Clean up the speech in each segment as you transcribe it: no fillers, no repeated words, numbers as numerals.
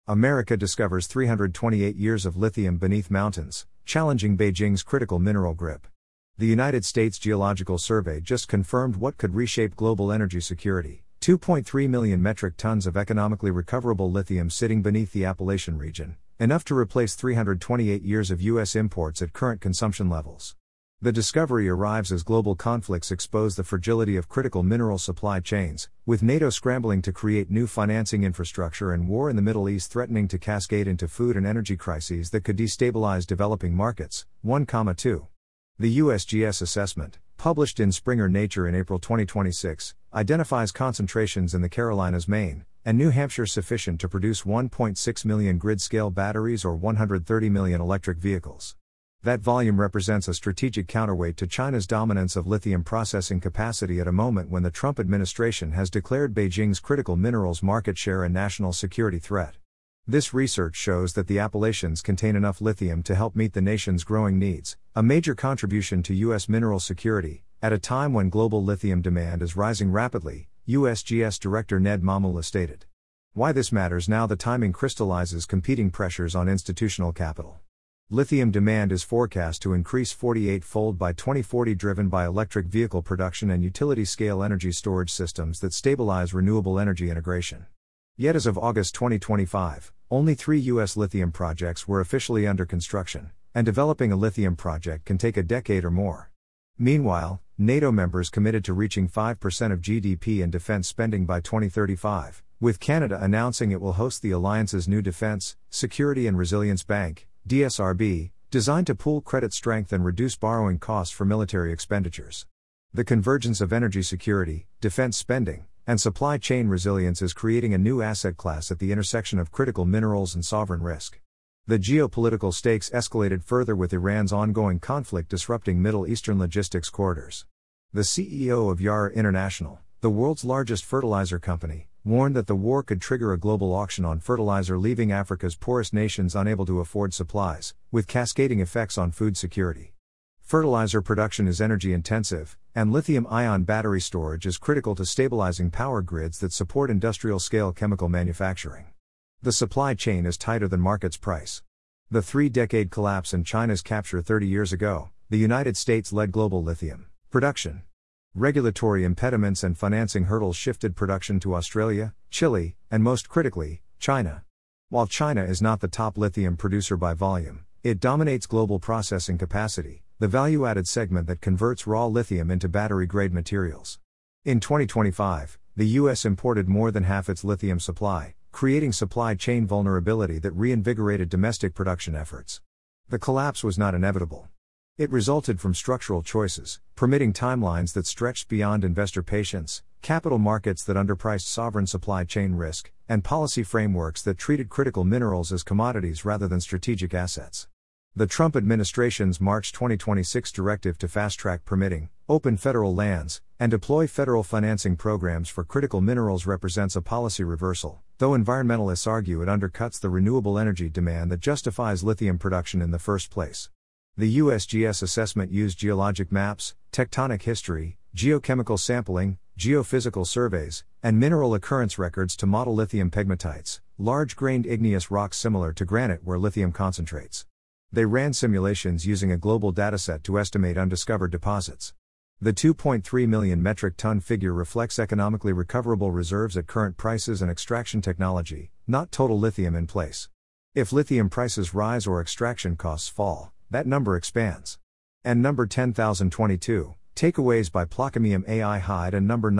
America discovers 328 years of lithium beneath mountains, challenging Beijing's critical mineral grip. The United States Geological Survey just confirmed what could reshape global energy security: 2.3 million metric tons of economically recoverable lithium sitting beneath the Appalachian region, enough to replace 328 years of U.S. imports at current consumption levels. The discovery arrives as global conflicts expose the fragility of critical mineral supply chains, with NATO scrambling to create new financing infrastructure and war in the Middle East threatening to cascade into food and energy crises that could destabilize developing markets. 1,2. The USGS assessment, published in Springer Nature in April 2026, identifies concentrations in the Carolinas, Maine, and New Hampshire sufficient to produce 1.6 million grid-scale batteries or 130 million electric vehicles. That volume represents a strategic counterweight to China's dominance of lithium processing capacity at a moment when the Trump administration has declared Beijing's critical minerals market share a national security threat. This research shows that the Appalachians contain enough lithium to help meet the nation's growing needs, a major contribution to U.S. mineral security, at a time when global lithium demand is rising rapidly, USGS Director Ned Mamula stated. Why this matters now: the timing crystallizes competing pressures on institutional capital. Lithium demand is forecast to increase 48-fold by 2040, driven by electric vehicle production and utility-scale energy storage systems that stabilize renewable energy integration. Yet as of August 2025, only 3 U.S. lithium projects were officially under construction, and developing a lithium project can take a decade or more. Meanwhile, NATO members committed to reaching 5% of GDP in defense spending by 2035, with Canada announcing it will host the alliance's new Defense, Security and Resilience Bank, DSRB, designed to pool credit strength and reduce borrowing costs for military expenditures. The convergence of energy security, defense spending, and supply chain resilience is creating a new asset class at the intersection of critical minerals and sovereign risk. The geopolitical stakes escalated further with Iran's ongoing conflict disrupting Middle Eastern logistics corridors. The CEO of Yara International, the world's largest fertilizer company, warned that the war could trigger a global auction on fertilizer, leaving Africa's poorest nations unable to afford supplies, with cascading effects on food security. Fertilizer production is energy intensive, and lithium-ion battery storage is critical to stabilizing power grids that support industrial-scale chemical manufacturing. The supply chain is tighter than market's price. The 3-decade collapse in China's capture 30 years ago, the United States led global lithium production. Regulatory impediments and financing hurdles shifted production to Australia, Chile, and most critically, China. While China is not the top lithium producer by volume, it dominates global processing capacity, the value-added segment that converts raw lithium into battery-grade materials. In 2025, the U.S. imported more than half its lithium supply, creating supply chain vulnerability that reinvigorated domestic production efforts. The collapse was not inevitable. It resulted from structural choices, permitting timelines that stretched beyond investor patience, capital markets that underpriced sovereign supply chain risk, and policy frameworks that treated critical minerals as commodities rather than strategic assets. The Trump administration's March 2026 directive to fast-track permitting, open federal lands, and deploy federal financing programs for critical minerals represents a policy reversal, though environmentalists argue it undercuts the renewable energy demand that justifies lithium production in the first place. The USGS assessment used geologic maps, tectonic history, geochemical sampling, geophysical surveys, and mineral occurrence records to model lithium pegmatites, large-grained igneous rocks similar to granite where lithium concentrates. They ran simulations using a global dataset to estimate undiscovered deposits. The 2.3 million metric ton figure reflects economically recoverable reserves at current prices and extraction technology, not total lithium in place. If lithium prices rise or extraction costs fall, that number expands. And number 10,022, takeaways by Plaquemine AI Hyde, and number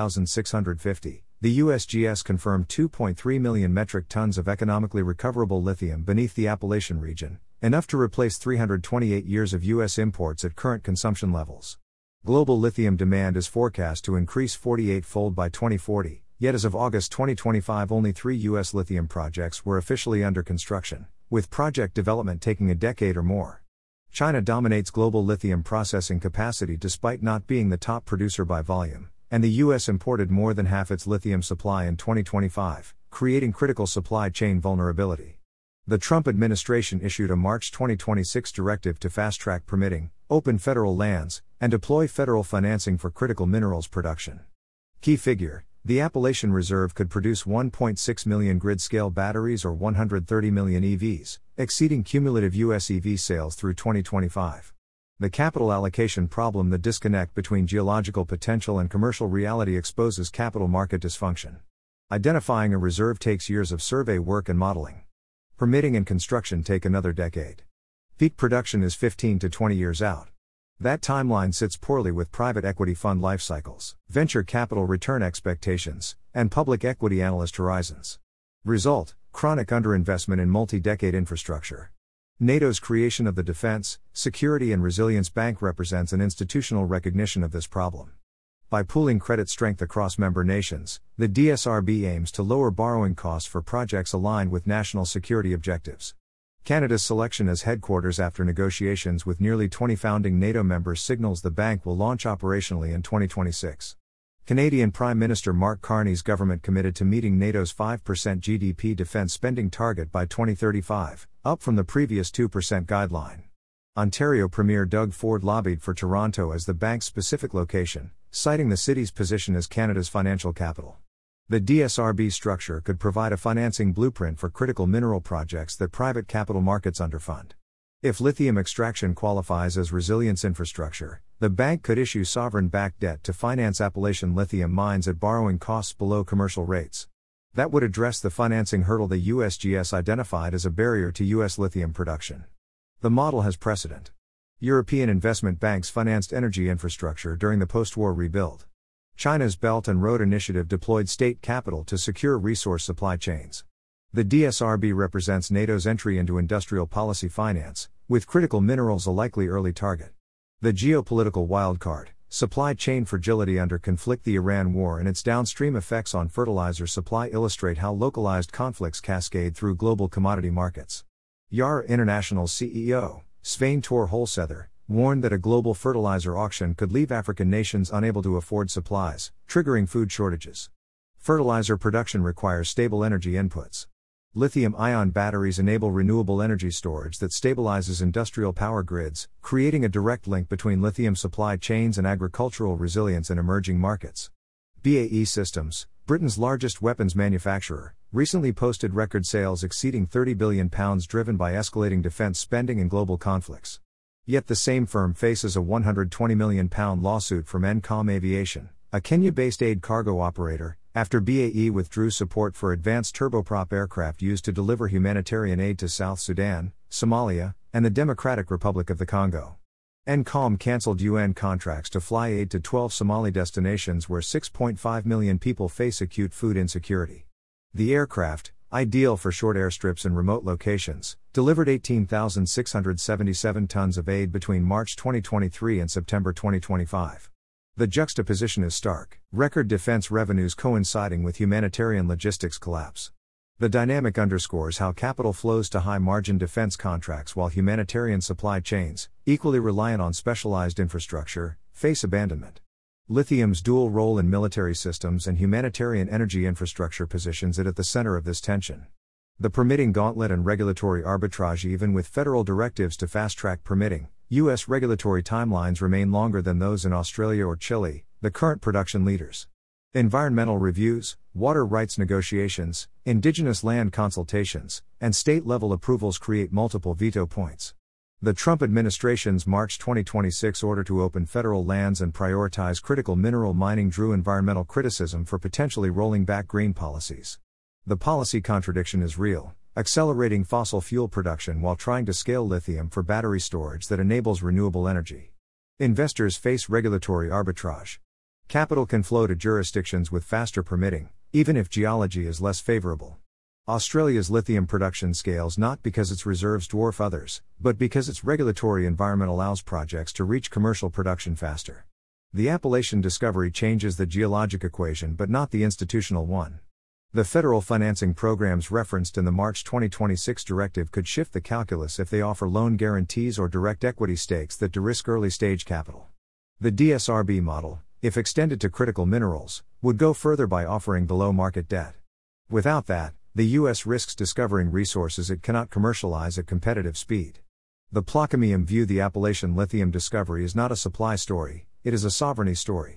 9,650, the USGS confirmed 2.3 million metric tons of economically recoverable lithium beneath the Appalachian region, enough to replace 328 years of U.S. imports at current consumption levels. Global lithium demand is forecast to increase 48-fold by 2040, yet as of August 2025 only 3 U.S. lithium projects were officially under construction, with project development taking a decade or more. China dominates global lithium processing capacity despite not being the top producer by volume, and the U.S. imported more than half its lithium supply in 2025, creating critical supply chain vulnerability. The Trump administration issued a March 2026 directive to fast-track permitting, open federal lands, and deploy federal financing for critical minerals production. Key figure: The Appalachian Reserve could produce 1.6 million grid-scale batteries or 130 million EVs, exceeding cumulative U.S. EV sales through 2025. The capital allocation problem, the disconnect between geological potential and commercial reality, exposes capital market dysfunction. Identifying a reserve takes years of survey work and modeling. Permitting and construction take another decade. Peak production is 15 to 20 years out. That timeline sits poorly with private equity fund life cycles, venture capital return expectations, and public equity analyst horizons. Result: chronic underinvestment in multi-decade infrastructure. NATO's creation of the Defense, Security and Resilience Bank represents an institutional recognition of this problem. By pooling credit strength across member nations, the DSRB aims to lower borrowing costs for projects aligned with national security objectives. Canada's selection as headquarters after negotiations with nearly 20 founding NATO members signals the bank will launch operationally in 2026. Canadian Prime Minister Mark Carney's government committed to meeting NATO's 5% GDP defence spending target by 2035, up from the previous 2% guideline. Ontario Premier Doug Ford lobbied for Toronto as the bank's specific location, citing the city's position as Canada's financial capital. The DSRB structure could provide a financing blueprint for critical mineral projects that private capital markets underfund. If lithium extraction qualifies as resilience infrastructure, the bank could issue sovereign-backed debt to finance Appalachian lithium mines at borrowing costs below commercial rates. That would address the financing hurdle the USGS identified as a barrier to U.S. lithium production. The model has precedent. European investment banks financed energy infrastructure during the post-war rebuild. China's Belt and Road Initiative deployed state capital to secure resource supply chains. The DSRB represents NATO's entry into industrial policy finance, with critical minerals a likely early target. The geopolitical wildcard, supply chain fragility under conflict. The Iran war and its downstream effects on fertilizer supply illustrate how localized conflicts cascade through global commodity markets. Yara International's CEO, Svein Tore Holsether, warned that a global fertilizer auction could leave African nations unable to afford supplies, triggering food shortages. Fertilizer production requires stable energy inputs. Lithium-ion batteries enable renewable energy storage that stabilizes industrial power grids, creating a direct link between lithium supply chains and agricultural resilience in emerging markets. BAE Systems, Britain's largest weapons manufacturer, recently posted record sales exceeding £30 billion, driven by escalating defense spending and global conflicts. Yet the same firm faces a £120 million lawsuit from Encom Aviation, a Kenya-based aid cargo operator, after BAE withdrew support for advanced turboprop aircraft used to deliver humanitarian aid to South Sudan, Somalia, and the Democratic Republic of the Congo. Encom cancelled UN contracts to fly aid to 12 Somali destinations where 6.5 million people face acute food insecurity. The aircraft, ideal for short airstrips and remote locations, delivered 18,677 tons of aid between March 2023 and September 2025. The juxtaposition is stark, record defense revenues coinciding with humanitarian logistics collapse. The dynamic underscores how capital flows to high-margin defense contracts while humanitarian supply chains, equally reliant on specialized infrastructure, face abandonment. Lithium's dual role in military systems and humanitarian energy infrastructure positions it at the center of this tension. The permitting gauntlet and regulatory arbitrage. Even with federal directives to fast-track permitting, U.S. regulatory timelines remain longer than those in Australia or Chile, the current production leaders. Environmental reviews, water rights negotiations, indigenous land consultations, and state-level approvals create multiple veto points. The Trump administration's March 2026 order to open federal lands and prioritize critical mineral mining drew environmental criticism for potentially rolling back green policies. The policy contradiction is real, accelerating fossil fuel production while trying to scale lithium for battery storage that enables renewable energy. Investors face regulatory arbitrage. Capital can flow to jurisdictions with faster permitting, even if geology is less favorable. Australia's lithium production scales not because its reserves dwarf others, but because its regulatory environment allows projects to reach commercial production faster. The Appalachian discovery changes the geologic equation but not the institutional one. The federal financing programs referenced in the March 2026 directive could shift the calculus if they offer loan guarantees or direct equity stakes that de-risk early-stage capital. The DSRB model, if extended to critical minerals, would go further by offering below-market debt. Without that, the U.S. risks discovering resources it cannot commercialize at competitive speed. The Plaquemine view the Appalachian lithium discovery is not a supply story, it is a sovereignty story.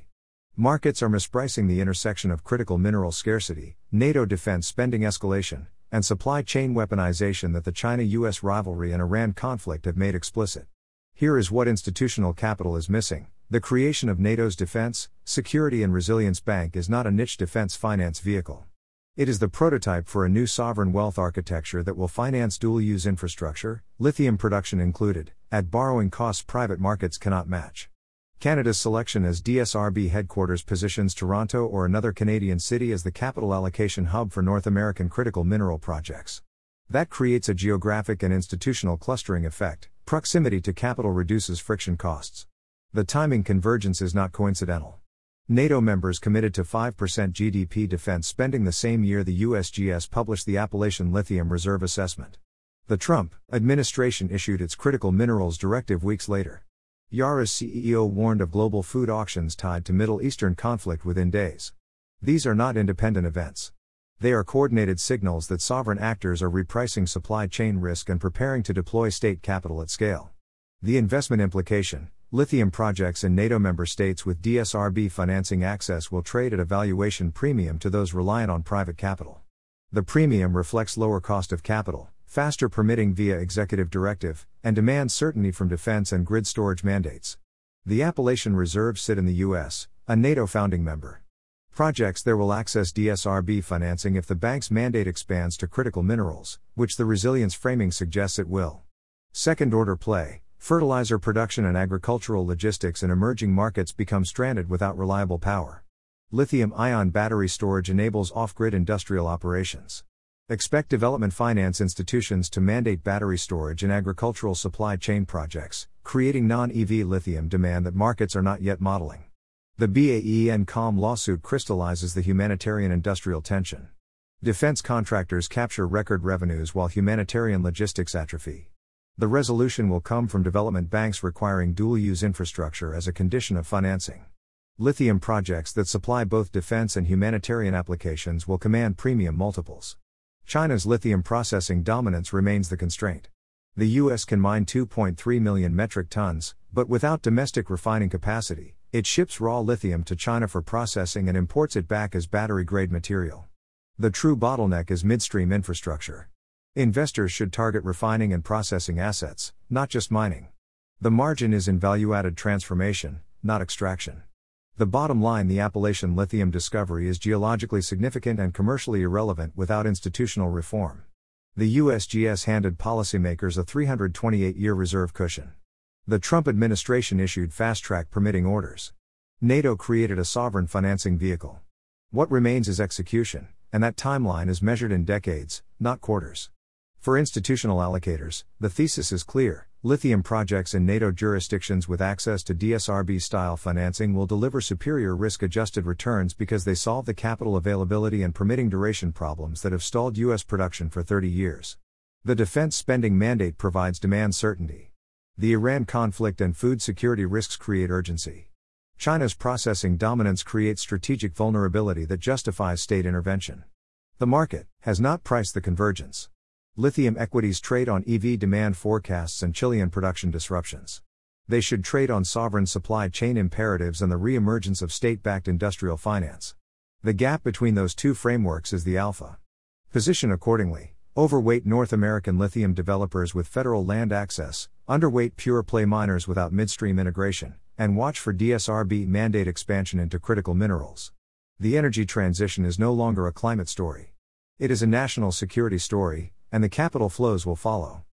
Markets are mispricing the intersection of critical mineral scarcity, NATO defense spending escalation, and supply chain weaponization that the China-US rivalry and Iran conflict have made explicit. Here is what institutional capital is missing. The creation of NATO's Defense, Security and Resilience Bank is not a niche defense finance vehicle. It is the prototype for a new sovereign wealth architecture that will finance dual-use infrastructure, lithium production included, at borrowing costs private markets cannot match. Canada's selection as DSRB headquarters positions Toronto or another Canadian city as the capital allocation hub for North American critical mineral projects. That creates a geographic and institutional clustering effect. Proximity to capital reduces friction costs. The timing convergence is not coincidental. NATO members committed to 5% GDP defense spending the same year the USGS published the Appalachian Lithium Reserve Assessment. The Trump administration issued its critical minerals directive weeks later. Yara's CEO warned of global food auctions tied to Middle Eastern conflict within days. These are not independent events. They are coordinated signals that sovereign actors are repricing supply chain risk and preparing to deploy state capital at scale. The investment implication: lithium projects in NATO member states with DSRB financing access will trade at a valuation premium to those reliant on private capital. The premium reflects lower cost of capital, faster permitting via executive directive, and demand certainty from defense and grid storage mandates. The Appalachian Reserve sit in the U.S., a NATO founding member. Projects there will access DSRB financing if the bank's mandate expands to critical minerals, which the resilience framing suggests it will. Second-order play: fertilizer production and agricultural logistics in emerging markets become stranded without reliable power. Lithium-ion battery storage enables off-grid industrial operations. Expect development finance institutions to mandate battery storage in agricultural supply chain projects, creating non-EV lithium demand that markets are not yet modeling. The BAE and COM lawsuit crystallizes the humanitarian industrial tension. Defense contractors capture record revenues while humanitarian logistics atrophy. The resolution will come from development banks requiring dual-use infrastructure as a condition of financing. Lithium projects that supply both defense and humanitarian applications will command premium multiples. China's lithium processing dominance remains the constraint. The U.S. can mine 2.3 million metric tons, but without domestic refining capacity, it ships raw lithium to China for processing and imports it back as battery-grade material. The true bottleneck is midstream infrastructure. Investors should target refining and processing assets, not just mining. The margin is in value-added transformation, not extraction. The bottom line: the Appalachian lithium discovery is geologically significant and commercially irrelevant without institutional reform. The USGS handed policymakers a 328-year reserve cushion. The Trump administration issued fast-track permitting orders. NATO created a sovereign financing vehicle. What remains is execution, and that timeline is measured in decades, not quarters. For institutional allocators, the thesis is clear: lithium projects in NATO jurisdictions with access to DSRB-style financing will deliver superior risk-adjusted returns because they solve the capital availability and permitting duration problems that have stalled U.S. production for 30 years. The defense spending mandate provides demand certainty. The Iran conflict and food security risks create urgency. China's processing dominance creates strategic vulnerability that justifies state intervention. The market has not priced the convergence. Lithium equities trade on EV demand forecasts and Chilean production disruptions. They should trade on sovereign supply chain imperatives and the re-emergence of state-backed industrial finance. The gap between those two frameworks is the alpha. Position accordingly: overweight North American lithium developers with federal land access, underweight pure-play miners without midstream integration, and watch for DSRB mandate expansion into critical minerals. The energy transition is no longer a climate story. It is a national security story, and the capital flows will follow.